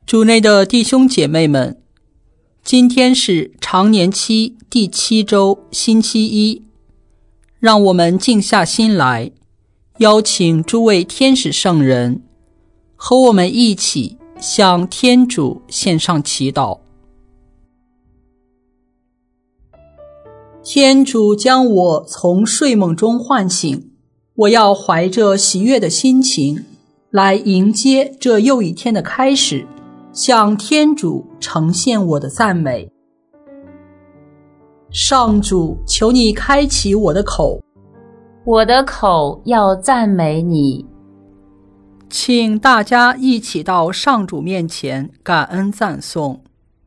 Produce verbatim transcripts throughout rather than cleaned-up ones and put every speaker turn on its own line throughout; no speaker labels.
主内的弟兄姐妹们，今天是常年期第七周星期一，让我们静下心来，邀请诸位天使圣人和我们一起向天主献上祈祷。天主将我从睡梦中唤醒，我要怀着喜悦的心情来迎接这又一天的开始，向天主呈现我的赞美。上主，求你开启我的口，
我的口要赞美你。
请大家一起到上主面前感恩赞颂。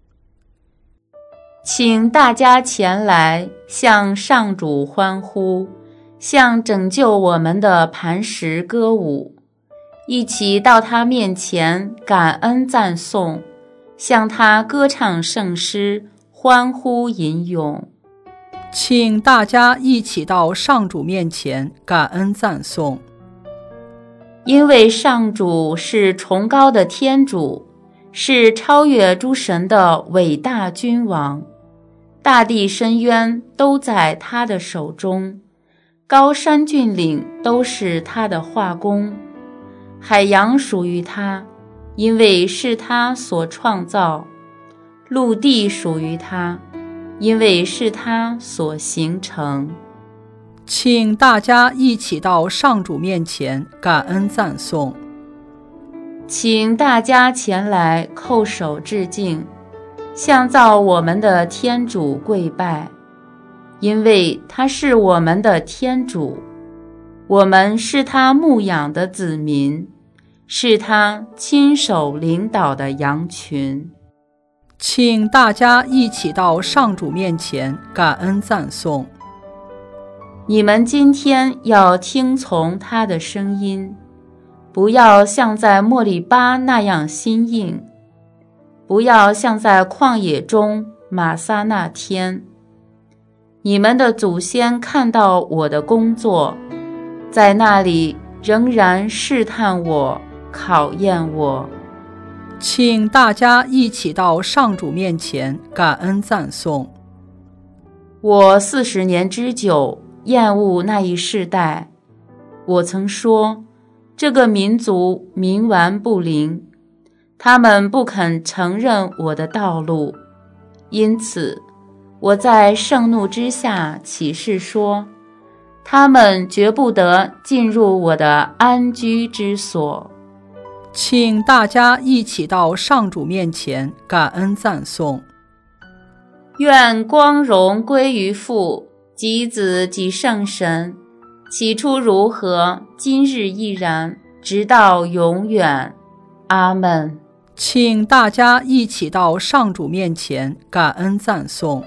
请大家前来向上主欢呼，向拯救我们的磐石歌舞，一起到他面前感恩赞颂，向他歌唱圣诗，欢呼吟咏。
请大家一起到上主面前感恩赞颂。
因为上主是崇高的天主，是超越诸神的伟大君王，大地深渊都在他的手中，高山峻岭都是他的画工，海洋属于他，因为是他所创造；陆地属于他，因为是他所形成。
请大家一起到上主面前感恩赞颂。
请大家前来叩首致敬，向造我们的天主跪拜，因为他是我们的天主，我们是他牧养的子民，是他亲手领导的羊群。
请大家一起到上主面前感恩赞颂。
你们今天要听从他的声音，不要像在莫利巴那样心硬，不要像在旷野中玛撒那天。你们的祖先看到我的工作，在那里仍然试探我，考验我。
请大家一起到上主面前感恩赞颂。
我四十年之久厌恶那一世代，我曾说，这个民族冥顽不灵，他们不肯承认我的道路，因此我在盛怒之下起誓说，他们绝不得进入我的安居之所。
请大家一起到上主面前感恩赞颂。
愿光荣归于父及子及圣神，起初如何，今日亦然，直到永远。阿们。
请大家一起到上主面前感恩赞颂。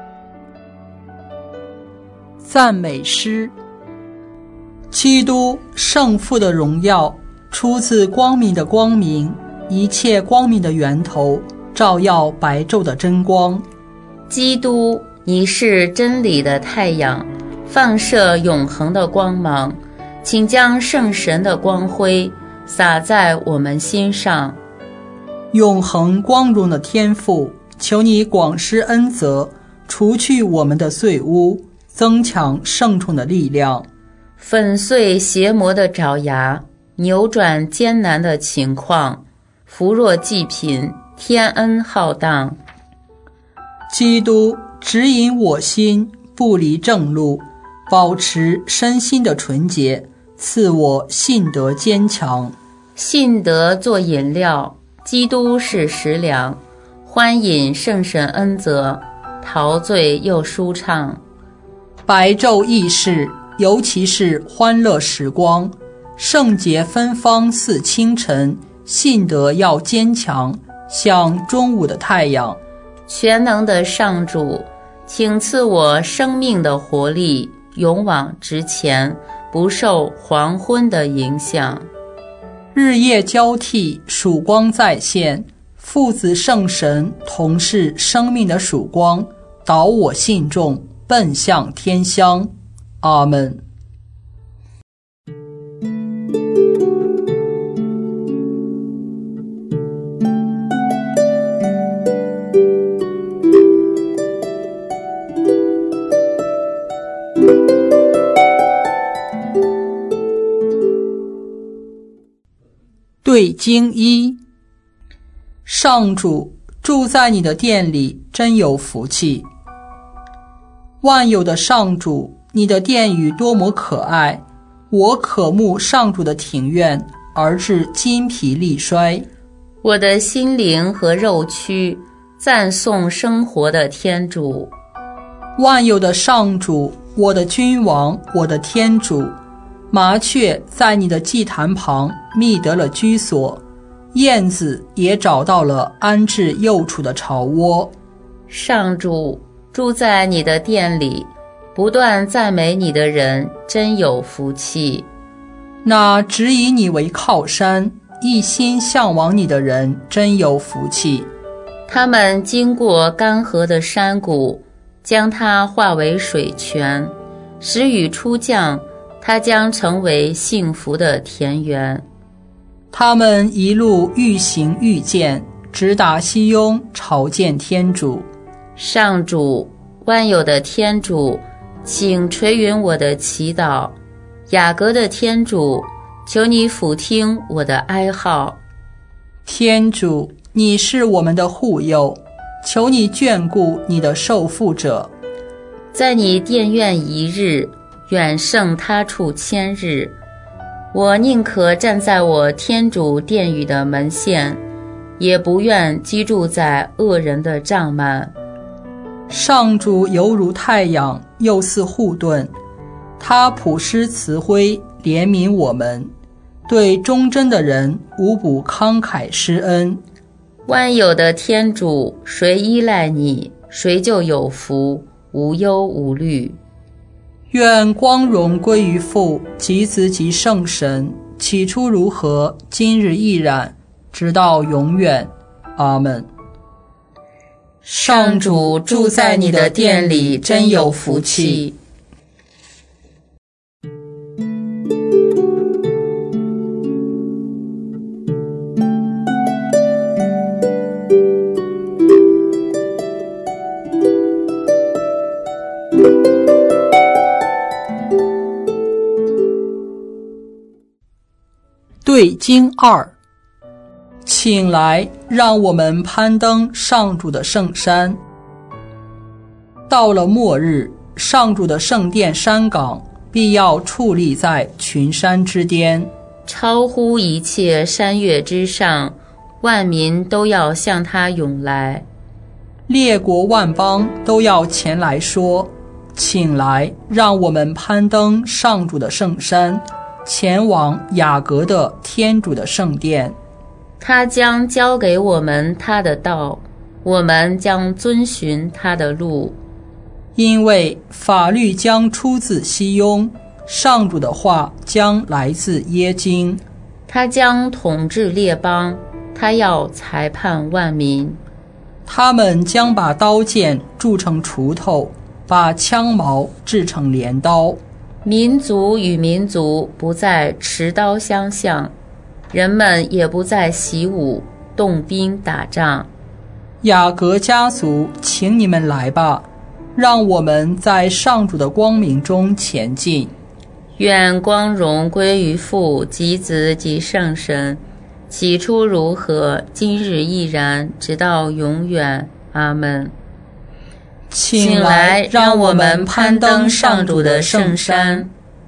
赞美诗。基督圣父的荣耀出自光明的光明，一切光明的源头，照耀白昼的真光。
基督，你是真理的太阳，放射永恒的光芒，请将圣神的光辉洒在我们心上。
永恒光荣的天父，求你广施恩泽，除去我们的罪污，增强圣宠的力量，
粉碎邪魔的爪牙，扭转艰难的情况，扶弱济贫，天恩浩荡。
基督指引我心，不离正路，保持身心的纯洁，赐我信德坚强。
信德做饮料，基督是食粮，欢饮圣神恩泽，陶醉又舒畅。
白昼易逝，尤其是欢乐时光，圣洁芬芳似清晨，信德要坚强，像中午的太阳。
全能的上主，请赐我生命的活力，勇往直前，不受黄昏的影响。
日夜交替，曙光再现，父子圣神同是生命的曙光，导我信众奔向天乡。阿们。 对经一，上主住在你的殿里，真有福气。万有的上主，你的殿宇多么可爱！我渴慕上主的庭院，而致筋疲力衰。
我的心灵和肉躯赞颂生活的天主。
万有的上主，我的君王，我的天主，麻雀在你的祭坛旁觅得了居所，燕子也找到了安置幼雏的巢窝。
上主住在你的殿里，不断赞美你的人真有福气。
那只以你为靠山，一心向往你的人真有福气。
他们经过干涸的山谷，将它化为水泉，时雨初降，它将成为幸福的田园。
他们一路愈行愈健，直达西雍，朝见天主。
上主，万有的天主，请垂允我的祈祷。雅各的天主，求你俯听我的哀号。
天主，你是我们的护佑，求你眷顾你的受缚者。
在你殿院一日，远胜他处千日。我宁可站在我天主殿宇的门线，也不愿居住在恶人的帐幔。
上主犹如太阳，又似护盾，他普施慈辉，怜悯我们，对忠贞的人无不慷慨施恩。
万有的天主，谁依赖你，谁就有福，无忧无虑。
愿光荣归于父及子及圣神，起初如何，今日亦然，直到永远。阿们。
上主住在你的殿里，真有福气。
对经二，请来，让我们攀登上主的圣山。到了末日，上主的圣殿山岗必要矗立在群山之巅，
超乎一切山岳之上，万民都要向他涌来。
列国万邦都要前来说，请来，让我们攀登上主的圣山，前往雅各的天主的圣殿。
他将教给我们他的道，我们将遵循他的路。
因为法律将出自西雍，上主的话将来自耶京。
他将统治列邦，他要裁判万民。
他们将把刀剑铸成锄头，把枪矛制成镰刀。
民族与民族不再持刀相向，人们也不再习武动兵打仗。
雅各家族，请你们来吧，让我们在上主的光明中前进。
愿光荣归于父及子及圣神，起初如何，今日亦然，直到永远。阿们。
请来，让我们攀登上主的圣山。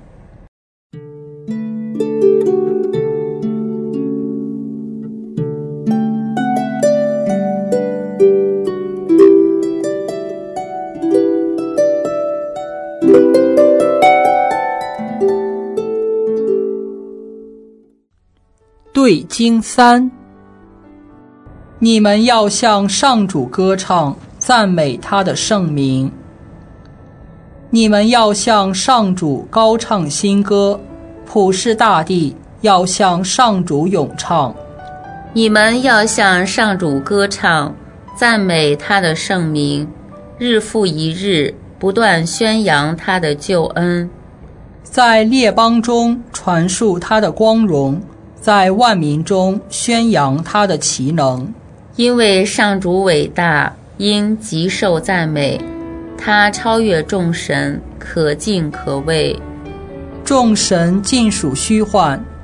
对经三，你们要向上主歌唱，赞美他的圣名。你们要向上主高唱新歌，普世大地要向上主咏唱。
你们要向上主歌唱，赞美他的圣名，日复一日，不断宣扬他的救恩，
在列邦中传述他的光荣，在万民中宣扬他的奇能。
因为上主伟大，应极受赞美，他超越众神，可敬可畏。
众神尽属虚幻，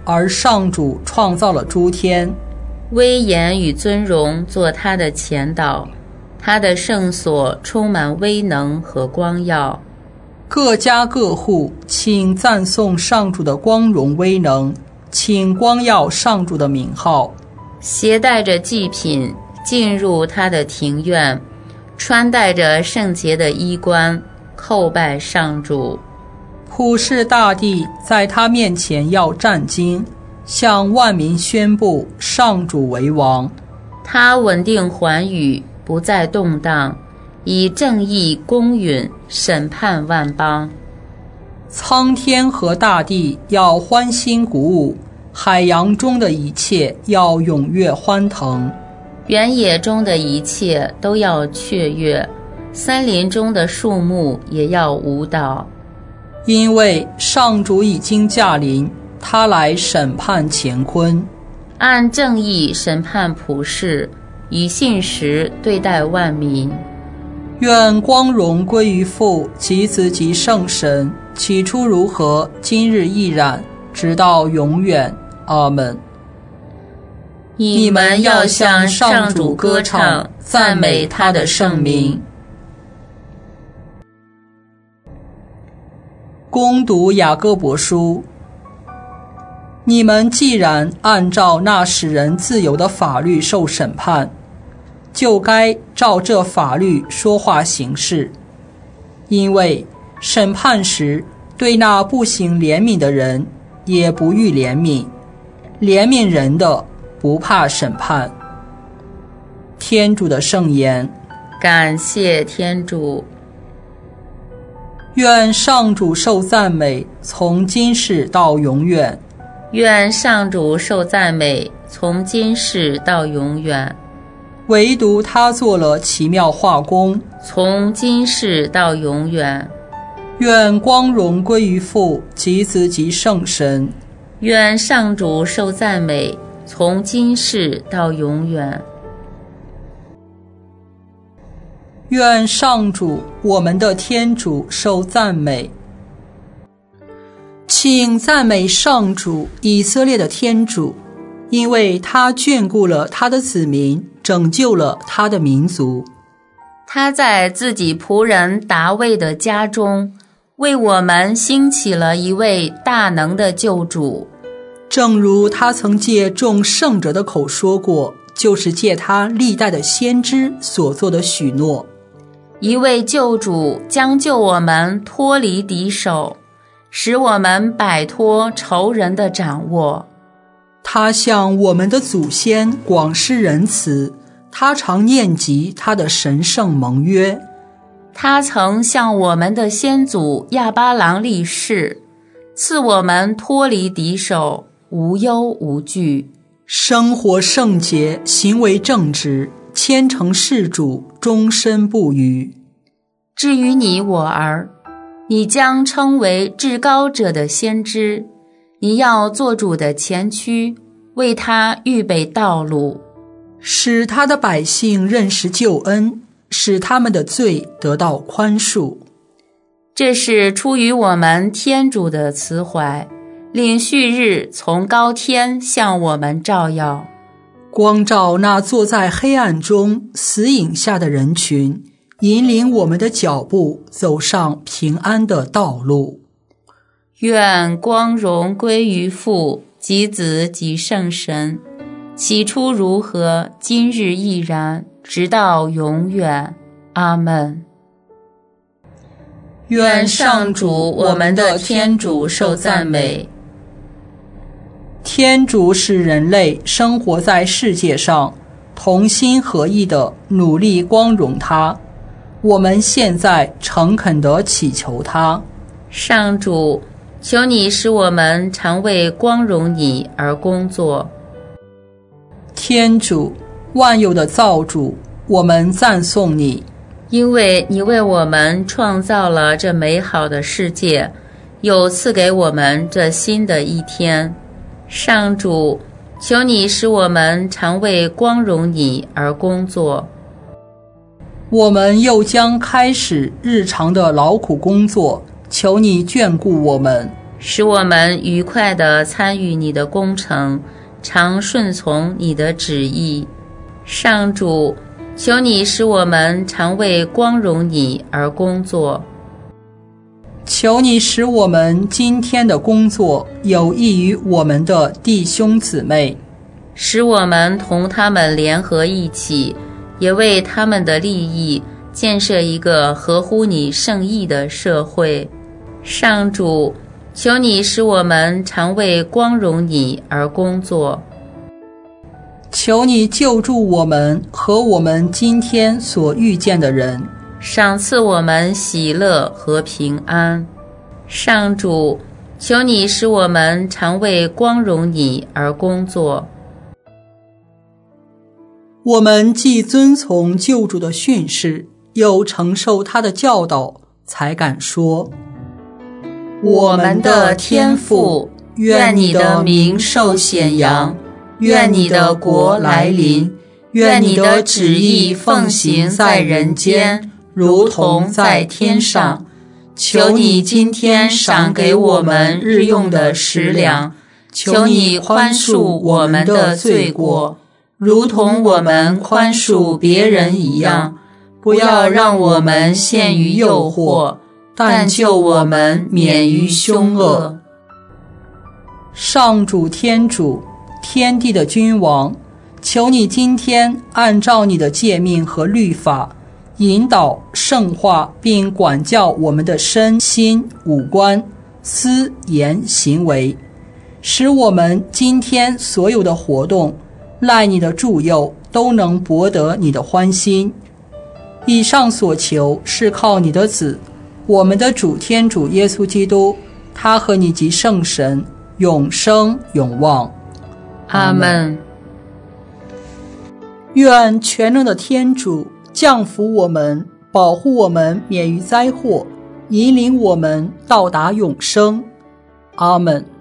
而上主创造了诸天。
威严与尊荣做他的前导，他的圣所充满威能和光耀。
各家各户，请赞颂上主的光荣威能，请光耀上主的名号。
携带着祭品进入他的庭院，穿戴着圣洁的衣冠，叩拜上主。
普世大地在他面前要战惊，向万民宣布上主为王。
他稳定寰宇，不再动荡，以正义公允审判万邦。
苍天和大地要欢欣鼓舞，海洋中的一切要踊跃欢腾。
原野中的一切都要雀跃，森林中的树木也要舞蹈。
因为上主已经驾临，他来审判乾坤，
按正义审判普世，以信实对待万民。
愿光荣归于父及子及圣神，起初如何，今日亦然，直到永远。阿们。
你们要向上主歌唱，赞美他的圣名。
攻读雅各伯书。你们既然按照那使人自由的法律受审判，就该照这法律说话行事。因为审判时对那不行怜悯的人也不予怜悯，怜悯人的不怕审判。天主的圣言。
感谢天主。
愿上主受赞美，从今世到永远。
愿上主受赞美，从今世到永远。
唯独他做了奇妙化工，
从今世到永远。
愿光荣归于父及子及圣神。
愿上主受赞美，从今世到永远。
愿上主，我们的天主受赞美。请赞美上主，以色列的天主，因为他眷顾了他的子民，拯救了他的民族。
他在自己仆人达味的家中，为我们兴起了一位大能的救主。
正如他曾借众圣者的口说过，就是借他历代的先知所做的许诺。
一位救主将救我们脱离敌手，使我们摆脱仇人的掌握。
他向我们的祖先广施仁慈，他常念及他的神圣盟约。
他曾向我们的先祖亚巴郎立誓，赐我们脱离敌手，无忧无惧，
生活圣洁，行为正直，虔诚事主，终身不渝。
至于你我儿，你将称为至高者的先知，你要做主的前驱，为他预备道路，
使他的百姓认识救恩，使他们的罪得到宽恕。
这是出于我们天主的慈怀，令旭日从高天向我们照耀，
光照那坐在黑暗中死影下的人群，引领我们的脚步走上平安的道路。
愿光荣归于父及子及圣神，起初如何，今日亦然，直到永远。阿们。愿上主我们的天主受赞美。
天主使人类生活在世界上，同心合意地努力光荣他。我们现在诚恳地祈求他。
上主，求你使我们常为光荣你而工作。
天主，万有的造主，我们赞颂你，
因为你为我们创造了这美好的世界，又赐给我们这新的一天。上主，求你使我们常为光荣你而工作。
我们又将开始日常的劳苦工作，求你眷顾我们。
使我们愉快地参与你的工程，常顺从你的旨意。上主，求你使我们常为光荣你而工作。
求你使我们今天的工作有益于我们的弟兄姊妹，
使我们同他们联合一起，也为他们的利益建设一个合乎你圣意的社会。上主，求你使我们常为光荣你而工作。
求你救助我们和我们今天所遇见的人，
赏赐我们喜乐和平安。上主，求你使我们常为光荣你而工作。
我们既遵从救主的训示，又承受他的教导，才敢说：
我们的天父，愿你的名受显扬，愿你的国来临，愿你的旨意奉行在人间，如同在天上。求你今天赏给我们日用的食粮，求你宽恕我们的罪过，如同我们宽恕别人一样。不要让我们陷于诱惑，但救我们免于凶恶。
上主天主，天地的君王，求你今天按照你的诫命和律法，引导圣化并管教我们的身心五官思言行为，使我们今天所有的活动赖你的助佑，都能博得你的欢心。以上所求是靠你的子，我们的主天主耶稣基督，他和你及圣神永生永望。
阿们。
愿全能的天主降福我们，保护我们免于灾祸，引领我们到达永生。阿们。